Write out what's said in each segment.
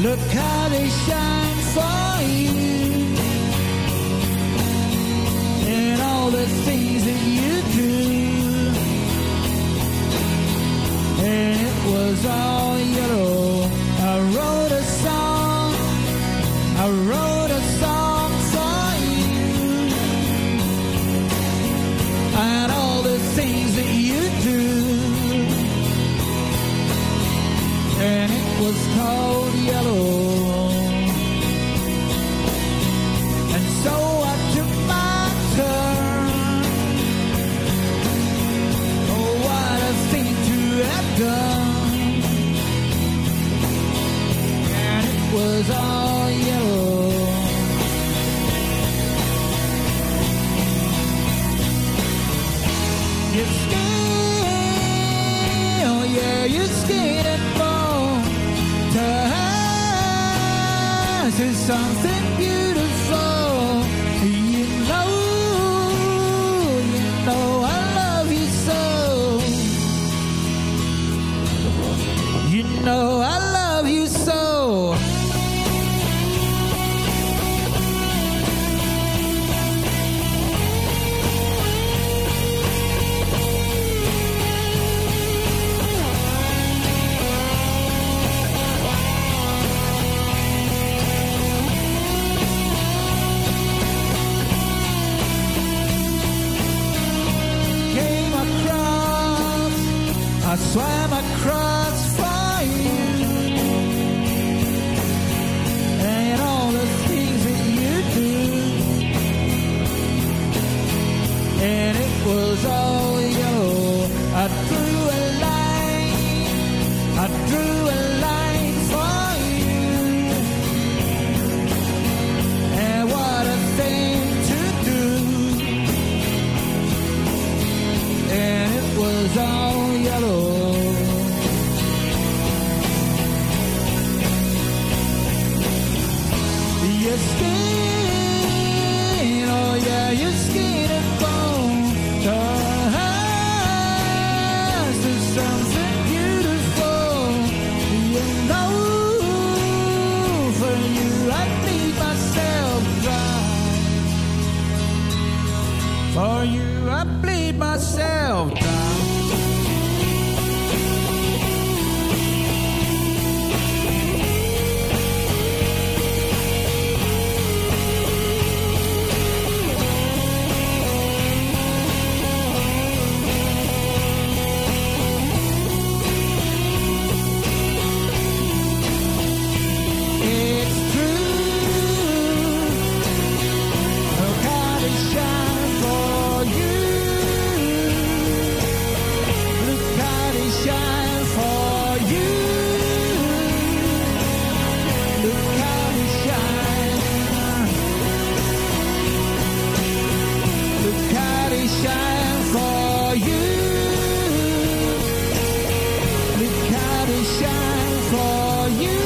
Look how they shine for you, and all the things that you do. And it was all yellow. I wrote a song for you, and all the things that you do. And it was called Yellow. And so I took my turn. Oh, what a thing to have done. And it was all yellow. Your skin, oh yeah, your skin and bone turns to something beautiful. You know I love you so. You know I love you so. I swam across for you, and all the things that you do. And it was all yellow. I drew a line for you, and what a thing to do. And it was all yellow. Your skin, oh yeah, your skin and bone turns to something beautiful. You know, for you I bleed myself dry. For you I bleed myself dry. Shine for you. Look how they shine for you.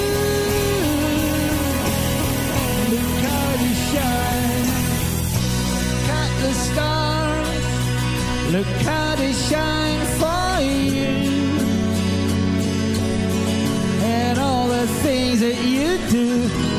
Look how they shine. Count the stars. Look how they shine for you. And all the things that you do.